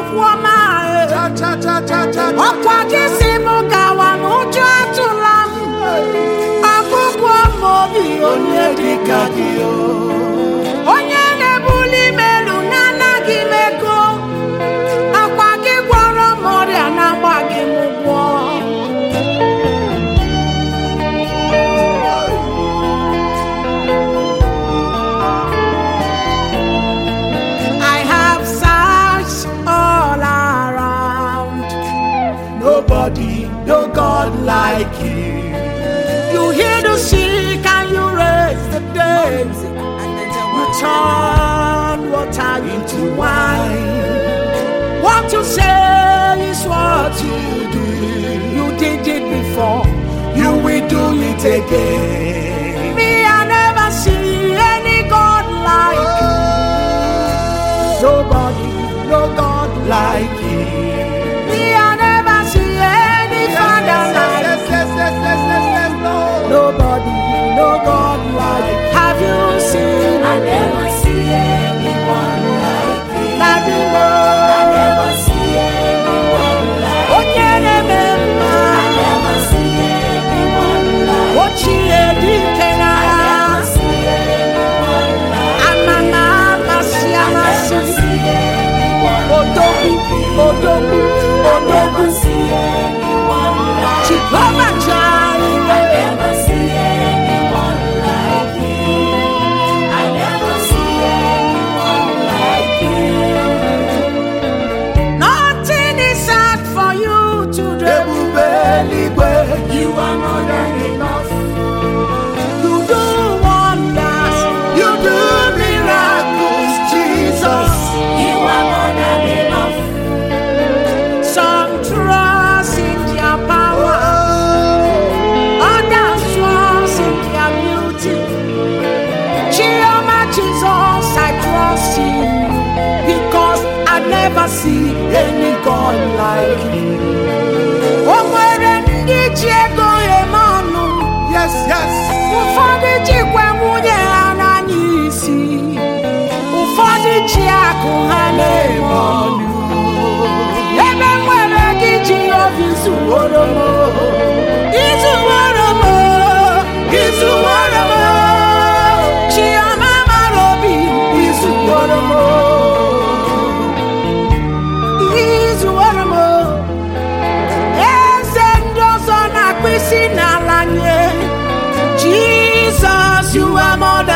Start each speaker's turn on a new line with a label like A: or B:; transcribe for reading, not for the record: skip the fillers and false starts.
A: No God like you. You heal the sick and you raise the dead. You turn water into wine. What you say is what you do. You did it before, you will do it again. Me, I never see any God like you. Nobody, no God like you. Nobody, no God like. Have you seen?
B: I never see anyone like you.
A: I
B: never see anyone like you. I never see anyone like you. I never see anyone like you. I never see anyone like you. I never see anyone like you. You are more than enough.
A: You do wonders, you do miracles, Jesus.
B: You are more than enough.
A: Some trust in your power, others trust in your beauty. Jehovah Jesus, I trust you because I never see any God like you. Yes, yes. Ufodi chikwe munye ananyisi. Ufodi chiaku hane monu. Ebe mwere gichi ofisu oromo. Isu oromo. Isu oromo. Chioma marobi. Isu oromo. Isu oromo. Esendo sona kwisi na lanye. Jesus, you are more